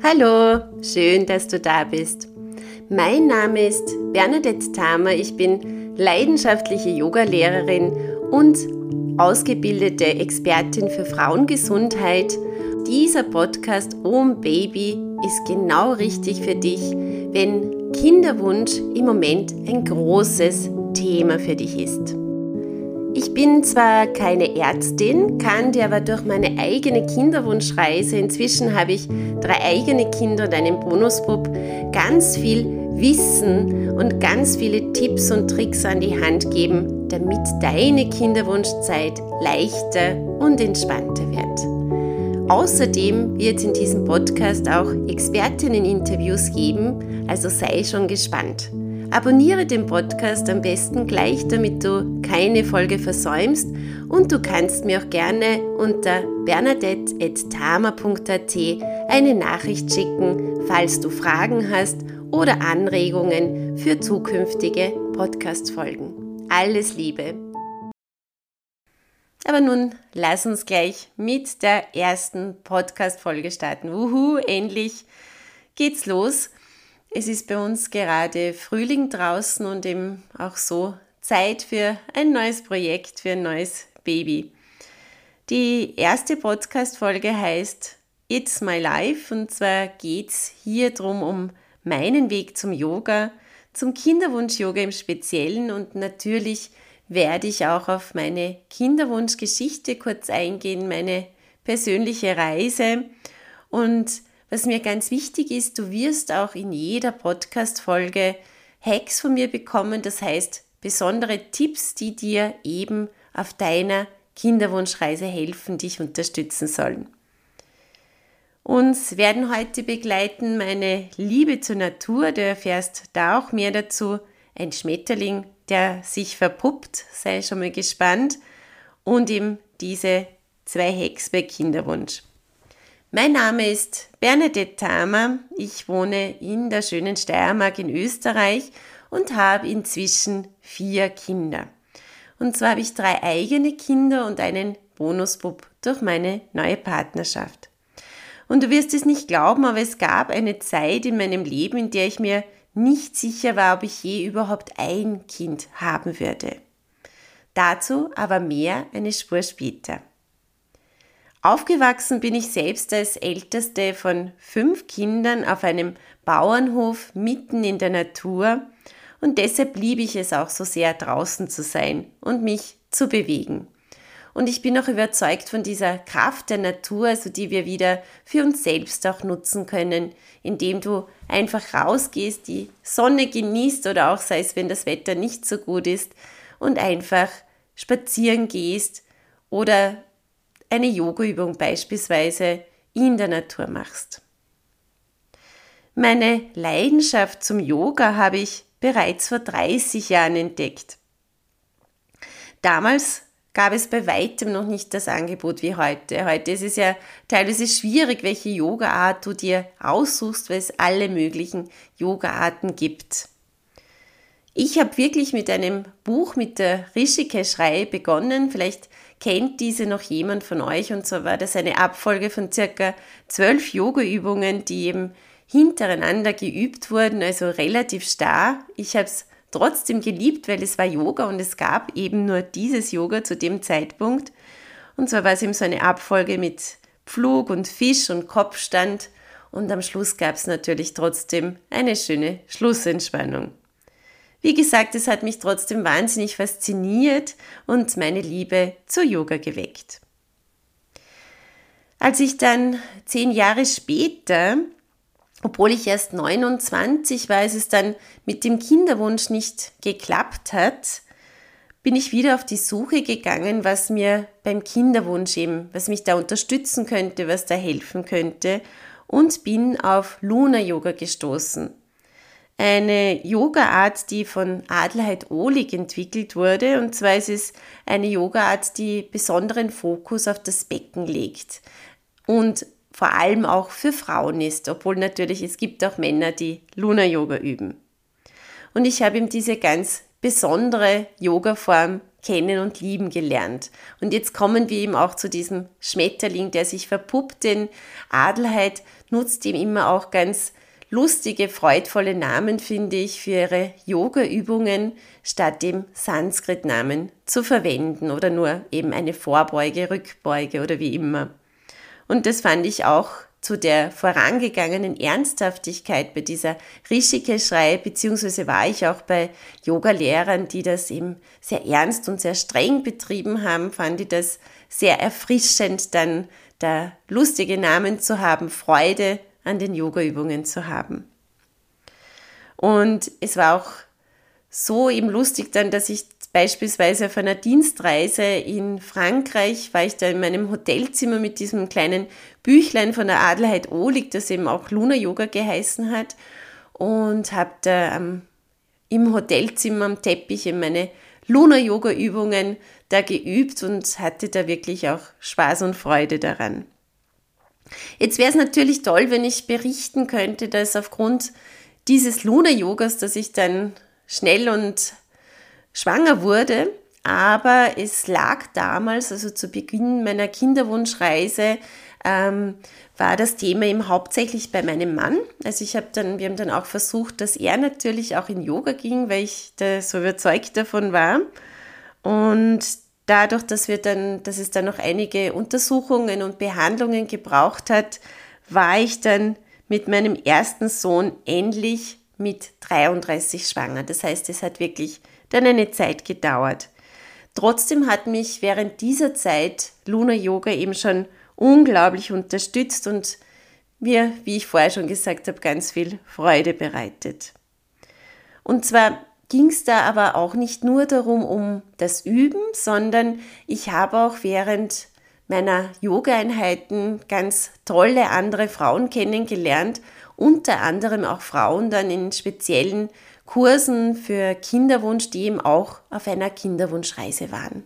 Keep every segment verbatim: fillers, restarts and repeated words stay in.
Hallo, schön, dass du da bist. Mein Name ist Bernadette Thamer, ich bin leidenschaftliche Yogalehrerin und ausgebildete Expertin für Frauengesundheit. Dieser Podcast Om Baby ist genau richtig für dich, wenn Kinderwunsch im Moment ein großes Thema für dich ist. Ich bin zwar keine Ärztin, kann dir aber durch meine eigene Kinderwunschreise, inzwischen habe ich drei eigene Kinder und einen Bonusbub, ganz viel Wissen und ganz viele Tipps und Tricks an die Hand geben, damit deine Kinderwunschzeit leichter und entspannter wird. Außerdem wird es in diesem Podcast auch Expertinnen-Interviews geben, also sei schon gespannt. Abonniere den Podcast am besten gleich, damit du keine Folge versäumst, und du kannst mir auch gerne unter bernadette at thamer punkt a t eine Nachricht schicken, falls du Fragen hast oder Anregungen für zukünftige Podcast-Folgen. Alles Liebe! Aber nun lass uns gleich mit der ersten Podcast-Folge starten. Wuhu, endlich geht's los! Es ist bei uns gerade Frühling draußen und eben auch so Zeit für ein neues Projekt, für ein neues Baby. Die erste Podcast-Folge heißt It's My Life, und zwar geht es hier drum um meinen Weg zum Yoga, zum Kinderwunsch-Yoga im Speziellen, und natürlich werde ich auch auf meine Kinderwunschgeschichte kurz eingehen, meine persönliche Reise. Und was mir ganz wichtig ist, du wirst auch in jeder Podcast-Folge Hacks von mir bekommen, das heißt besondere Tipps, die dir eben auf deiner Kinderwunschreise helfen, dich unterstützen sollen. Uns werden heute begleiten meine Liebe zur Natur, du erfährst da auch mehr dazu, ein Schmetterling, der sich verpuppt, sei schon mal gespannt, und eben diese zwei Hacks bei Kinderwunsch. Mein Name ist Bernadette Thamer, ich wohne in der schönen Steiermark in Österreich und habe inzwischen vier Kinder. Und zwar habe ich drei eigene Kinder und einen Bonusbub durch meine neue Partnerschaft. Und du wirst es nicht glauben, aber es gab eine Zeit in meinem Leben, in der ich mir nicht sicher war, ob ich je überhaupt ein Kind haben würde. Dazu aber mehr eine Spur später. Aufgewachsen bin ich selbst als älteste von fünf Kindern auf einem Bauernhof mitten in der Natur, und deshalb liebe ich es auch so sehr, draußen zu sein und mich zu bewegen. Und ich bin auch überzeugt von dieser Kraft der Natur, also die wir wieder für uns selbst auch nutzen können, indem du einfach rausgehst, die Sonne genießt oder auch sei es, wenn das Wetter nicht so gut ist, und einfach spazieren gehst oder eine Yoga-Übung beispielsweise in der Natur machst. Meine Leidenschaft zum Yoga habe ich bereits vor dreißig Jahren entdeckt. Damals gab es bei weitem noch nicht das Angebot wie heute. Heute ist es ja teilweise schwierig, welche Yoga-Art du dir aussuchst, weil es alle möglichen Yoga-Arten gibt. Ich habe wirklich mit einem Buch mit der Rishikesh-Reihe begonnen. Vielleicht kennt diese noch jemand von euch, und zwar war das eine Abfolge von circa zwölf Yoga-Übungen, die eben hintereinander geübt wurden, also relativ starr. Ich habe es trotzdem geliebt, weil es war Yoga und es gab eben nur dieses Yoga zu dem Zeitpunkt. Und zwar war es eben so eine Abfolge mit Pflug und Fisch und Kopfstand, und am Schluss gab es natürlich trotzdem eine schöne Schlussentspannung. Wie gesagt, es hat mich trotzdem wahnsinnig fasziniert und meine Liebe zu Yoga geweckt. Als ich dann zehn Jahre später, obwohl ich erst neunundzwanzig war, als es dann mit dem Kinderwunsch nicht geklappt hat, bin ich wieder auf die Suche gegangen, was mir beim Kinderwunsch eben, was mich da unterstützen könnte, was da helfen könnte, und bin auf Luna Yoga gestoßen. Eine Yoga-Art, die von Adelheid Ohlig entwickelt wurde, und zwar ist es eine Yoga-Art, die besonderen Fokus auf das Becken legt und vor allem auch für Frauen ist, obwohl natürlich es gibt auch Männer, die Luna-Yoga üben. Und ich habe eben diese ganz besondere Yoga-Form kennen und lieben gelernt. Und jetzt kommen wir eben auch zu diesem Schmetterling, der sich verpuppt, denn Adelheid nutzt ihm immer auch ganz lustige, freudvolle Namen, finde ich, für ihre Yoga-Übungen, statt dem Sanskrit-Namen zu verwenden oder nur eben eine Vorbeuge, Rückbeuge oder wie immer. Und das fand ich auch zu der vorangegangenen Ernsthaftigkeit bei dieser Rishikesh-Reihe, beziehungsweise war ich auch bei Yoga-Lehrern, die das eben sehr ernst und sehr streng betrieben haben, fand ich das sehr erfrischend, dann da lustige Namen zu haben, Freude an den Yoga-Übungen zu haben. Und es war auch so eben lustig dann, dass ich beispielsweise auf einer Dienstreise in Frankreich war ich da in meinem Hotelzimmer mit diesem kleinen Büchlein von der Adelheid Ohlig, das eben auch Luna Yoga geheißen hat, und habe da ähm, im Hotelzimmer am Teppich eben meine Luna Yoga Übungen da geübt und hatte da wirklich auch Spaß und Freude daran. Jetzt wäre es natürlich toll, wenn ich berichten könnte, dass aufgrund dieses Luna Yogas, dass ich dann schnell und schwanger wurde, aber es lag damals, also zu Beginn meiner Kinderwunschreise, ähm, war das Thema eben hauptsächlich bei meinem Mann. Also ich habe dann, wir haben dann auch versucht, dass er natürlich auch in Yoga ging, weil ich da so überzeugt davon war. Und dadurch, dass wir dann, dass es dann noch einige Untersuchungen und Behandlungen gebraucht hat, war ich dann mit meinem ersten Sohn endlich mit dreiunddreißig schwanger. Das heißt, es hat wirklich dann eine Zeit gedauert. Trotzdem hat mich während dieser Zeit Luna Yoga eben schon unglaublich unterstützt und mir, wie ich vorher schon gesagt habe, ganz viel Freude bereitet. Und zwar ging es da aber auch nicht nur darum, um das Üben, sondern ich habe auch während meiner Yoga-Einheiten ganz tolle andere Frauen kennengelernt, unter anderem auch Frauen dann in speziellen Kursen für Kinderwunsch, die eben auch auf einer Kinderwunschreise waren.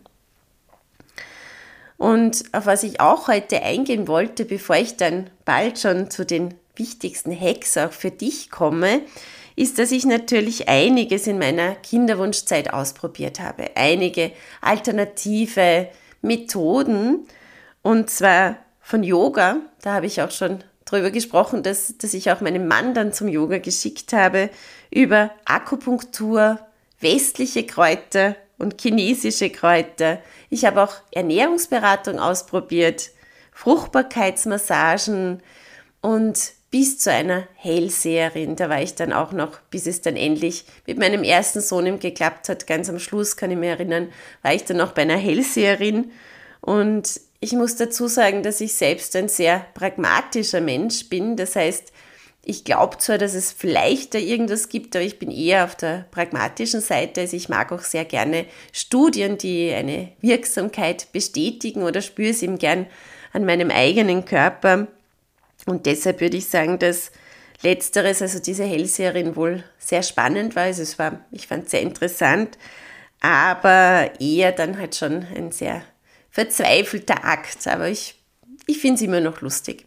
Und auf was ich auch heute eingehen wollte, bevor ich dann bald schon zu den wichtigsten Hacks auch für dich komme, ist, dass ich natürlich einiges in meiner Kinderwunschzeit ausprobiert habe. Einige alternative Methoden, und zwar von Yoga. Da habe ich auch schon drüber gesprochen, dass, dass ich auch meinen Mann dann zum Yoga geschickt habe, über Akupunktur, westliche Kräuter und chinesische Kräuter. Ich habe auch Ernährungsberatung ausprobiert, Fruchtbarkeitsmassagen und bis zu einer Hellseherin. Da war ich dann auch noch, bis es dann endlich mit meinem ersten Sohn geklappt hat. Ganz am Schluss, kann ich mich erinnern, war ich dann noch bei einer Hellseherin. Und ich muss dazu sagen, dass ich selbst ein sehr pragmatischer Mensch bin. Das heißt, ich glaube zwar, dass es vielleicht da irgendwas gibt, aber ich bin eher auf der pragmatischen Seite. Also ich mag auch sehr gerne Studien, die eine Wirksamkeit bestätigen, oder spüre es eben gern an meinem eigenen Körper. Und deshalb würde ich sagen, dass Letzteres, also diese Hellseherin, wohl sehr spannend war. Also es war, ich fand es sehr interessant, aber eher dann halt schon ein sehr verzweifelter Akt. Aber ich, ich finde es immer noch lustig.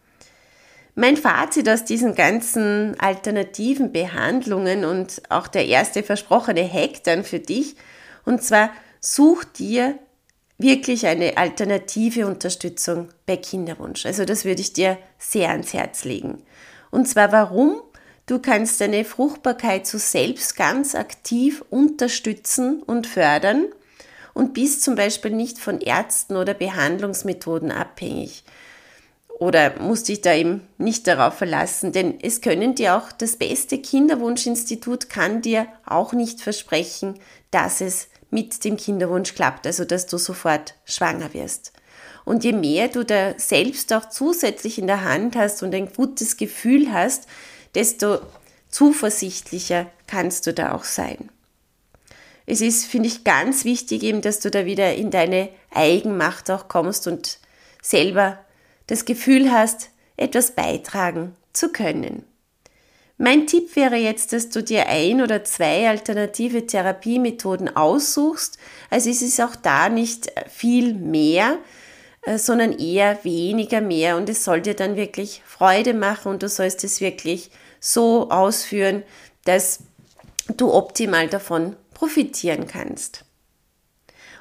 Mein Fazit aus diesen ganzen alternativen Behandlungen und auch der erste versprochene Hack dann für dich, und zwar such dir wirklich eine alternative Unterstützung bei Kinderwunsch. Also das würde ich dir sehr ans Herz legen. Und zwar warum? Du kannst deine Fruchtbarkeit so selbst ganz aktiv unterstützen und fördern und bist zum Beispiel nicht von Ärzten oder Behandlungsmethoden abhängig. Oder musst dich da eben nicht darauf verlassen, denn es können dir auch, das beste Kinderwunschinstitut kann dir auch nicht versprechen, dass es mit dem Kinderwunsch klappt, also dass du sofort schwanger wirst. Und je mehr du da selbst auch zusätzlich in der Hand hast und ein gutes Gefühl hast, desto zuversichtlicher kannst du da auch sein. Es ist, finde ich, ganz wichtig eben, dass du da wieder in deine Eigenmacht auch kommst und selber das Gefühl hast, etwas beitragen zu können. Mein Tipp wäre jetzt, dass du dir ein oder zwei alternative Therapiemethoden aussuchst. Also es ist auch da nicht viel mehr, sondern eher weniger mehr. Und es soll dir dann wirklich Freude machen und du sollst es wirklich so ausführen, dass du optimal davon profitieren kannst.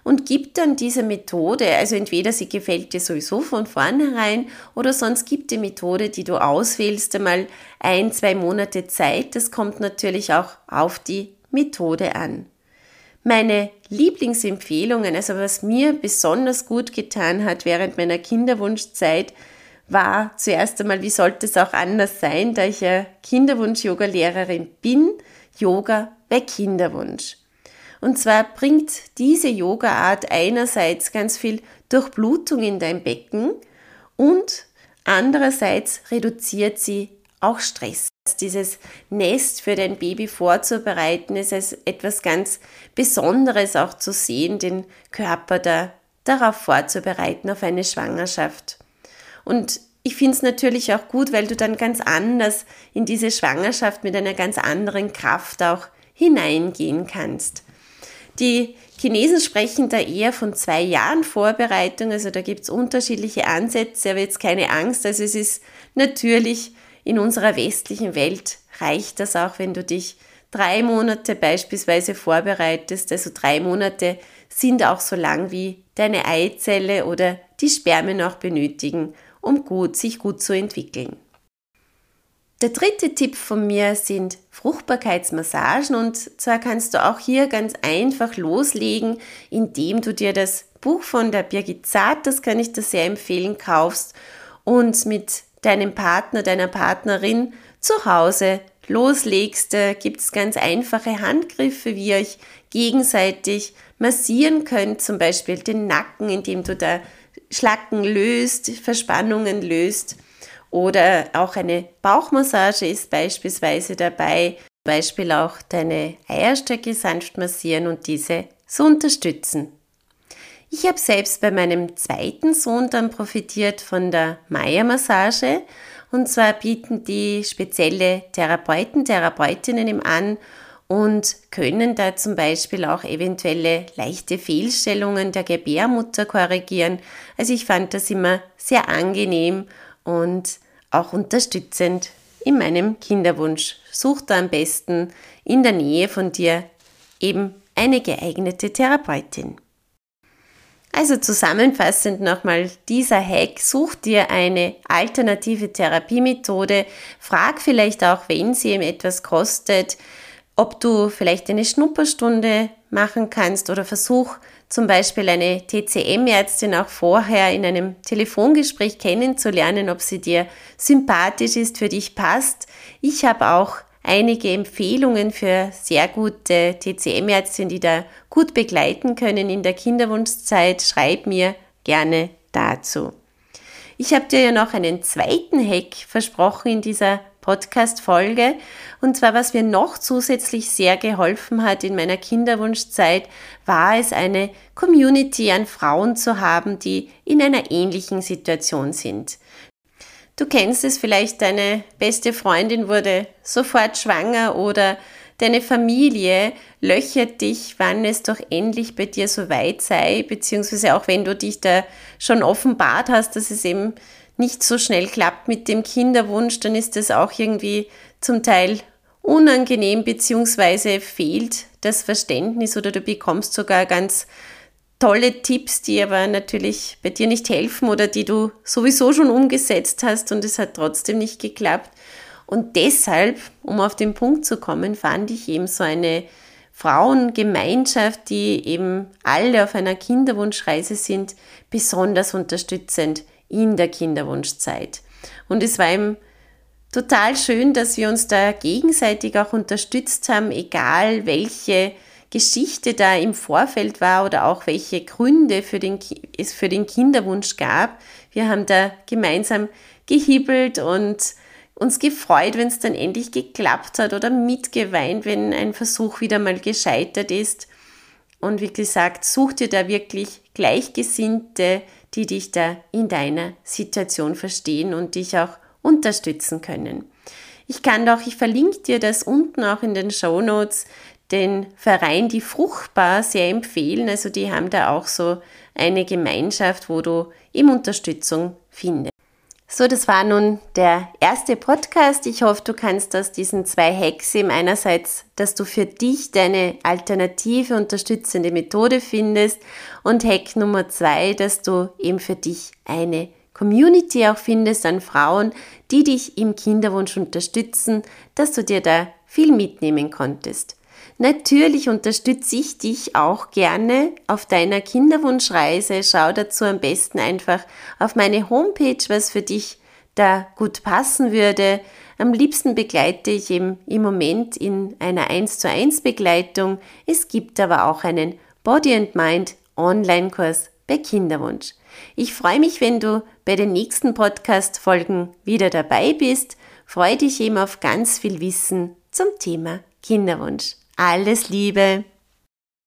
und gib dann diese Methode, also entweder sie gefällt dir sowieso von vornherein oder sonst gib die Methode, die du auswählst, einmal ein, zwei Monate Zeit. Das kommt natürlich auch auf die Methode an. Meine Lieblingsempfehlungen, also was mir besonders gut getan hat während meiner Kinderwunschzeit, war zuerst einmal, wie sollte es auch anders sein, da ich ja Kinderwunsch-Yoga-Lehrerin bin, Yoga bei Kinderwunsch. Und zwar bringt diese Yoga-Art einerseits ganz viel Durchblutung in dein Becken und andererseits reduziert sie auch Stress. Dieses Nest für dein Baby vorzubereiten, ist als etwas ganz Besonderes auch zu sehen, den Körper da darauf vorzubereiten, auf eine Schwangerschaft. Und ich finde es natürlich auch gut, weil du dann ganz anders in diese Schwangerschaft mit einer ganz anderen Kraft auch hineingehen kannst. Die Chinesen sprechen da eher von zwei Jahren Vorbereitung, also da gibt es unterschiedliche Ansätze, aber jetzt keine Angst, also es ist natürlich in unserer westlichen Welt reicht das auch, wenn du dich drei Monate beispielsweise vorbereitest, also drei Monate sind auch so lang wie deine Eizelle oder die Spermien auch benötigen, um gut, sich gut zu entwickeln. Der dritte Tipp von mir sind Fruchtbarkeitsmassagen und zwar kannst du auch hier ganz einfach loslegen, indem du dir das Buch von der Birgit Zart, das kann ich dir sehr empfehlen, kaufst und mit deinem Partner, deiner Partnerin zu Hause loslegst. Da gibt es ganz einfache Handgriffe, wie ihr euch gegenseitig massieren könnt, zum Beispiel den Nacken, indem du da Schlacken löst, Verspannungen löst. Oder auch eine Bauchmassage ist beispielsweise dabei, zum Beispiel auch deine Eierstöcke sanft massieren und diese so unterstützen. Ich habe selbst bei meinem zweiten Sohn dann profitiert von der Maya-Massage und zwar bieten die spezielle Therapeuten, Therapeutinnen ihm an und können da zum Beispiel auch eventuelle leichte Fehlstellungen der Gebärmutter korrigieren. Also ich fand das immer sehr angenehm und auch unterstützend in meinem Kinderwunsch. Such da am besten in der Nähe von dir eben eine geeignete Therapeutin. Also zusammenfassend nochmal dieser Hack, such dir eine alternative Therapiemethode, frag vielleicht auch, wenn sie ihm etwas kostet, ob du vielleicht eine Schnupperstunde machen kannst oder versuch zum Beispiel eine T C M-Ärztin auch vorher in einem Telefongespräch kennenzulernen, ob sie dir sympathisch ist, für dich passt. Ich habe auch einige Empfehlungen für sehr gute T C M-Ärztinnen, die da gut begleiten können in der Kinderwunschzeit. Schreib mir gerne dazu. Ich habe dir ja noch einen zweiten Hack versprochen in dieser Podcast-Folge. Und zwar, was mir noch zusätzlich sehr geholfen hat in meiner Kinderwunschzeit, war es, eine Community an Frauen zu haben, die in einer ähnlichen Situation sind. Du kennst es vielleicht, deine beste Freundin wurde sofort schwanger oder deine Familie löchert dich, wann es doch endlich bei dir so weit sei, beziehungsweise auch wenn du dich da schon offenbart hast, dass es eben nicht so schnell klappt mit dem Kinderwunsch, dann ist das auch irgendwie zum Teil unangenehm, beziehungsweise fehlt das Verständnis oder du bekommst sogar ganz tolle Tipps, die aber natürlich bei dir nicht helfen oder die du sowieso schon umgesetzt hast und es hat trotzdem nicht geklappt. Und deshalb, um auf den Punkt zu kommen, fand ich eben so eine Frauengemeinschaft, die eben alle auf einer Kinderwunschreise sind, besonders unterstützend in der Kinderwunschzeit. Und es war eben total schön, dass wir uns da gegenseitig auch unterstützt haben, egal welche Geschichte da im Vorfeld war oder auch welche Gründe für den, es für den Kinderwunsch gab. Wir haben da gemeinsam gehibbelt und uns gefreut, wenn es dann endlich geklappt hat oder mitgeweint, wenn ein Versuch wieder mal gescheitert ist. Und wie gesagt, such dir da wirklich Gleichgesinnte, die dich da in deiner Situation verstehen und dich auch unterstützen können. Ich kann doch, ich verlinke dir das unten auch in den Shownotes, den Verein Die Fruchtbar sehr empfehlen. Also die haben da auch so eine Gemeinschaft, wo du eben Unterstützung findest. So, das war nun der erste Podcast. Ich hoffe, du kannst aus diesen zwei Hacks eben einerseits, dass du für dich deine alternative, unterstützende Methode findest und Hack Nummer zwei, dass du eben für dich eine Community auch findest an Frauen, die dich im Kinderwunsch unterstützen, dass du dir da viel mitnehmen konntest. Natürlich unterstütze ich dich auch gerne auf deiner Kinderwunschreise. Schau dazu am besten einfach auf meine Homepage, was für dich da gut passen würde. Am liebsten begleite ich eben im Moment in einer eins zu eins Begleitung. Es gibt aber auch einen Body and Mind Online-Kurs bei Kinderwunsch. Ich freue mich, wenn du bei den nächsten Podcast-Folgen wieder dabei bist. Freue dich eben auf ganz viel Wissen zum Thema Kinderwunsch. Alles Liebe!